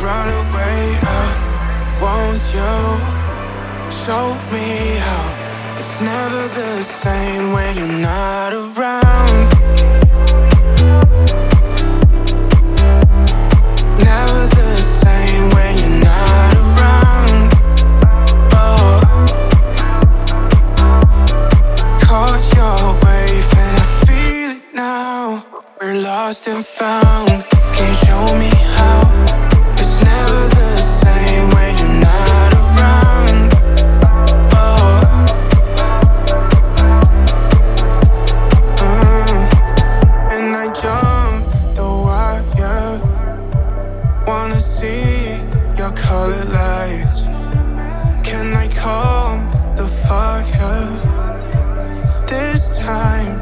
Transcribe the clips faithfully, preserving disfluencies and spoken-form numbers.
run away. I want you, show me how. It's never the same when you're not around. Never the same when you're not around. Oh, caught your wave and I feel it now. We're lost and found. Can you show me how? It's never the same when you're not around. Oh, mm. And I jump the wire, wanna see your colored lights. Can I calm the fire this time?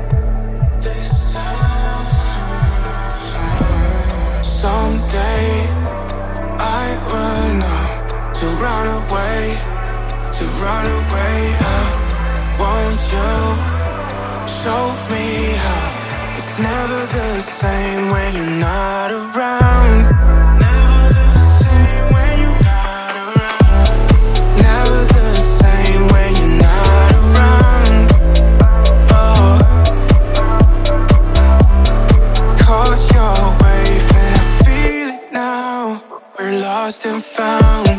Someday I will know to run away, to run away. I want you, show me how. It's never the same when you're not around. Never the same when you're not around. Never the same when you're not around. Oh, caught your wave and I feel it now. We're lost and found.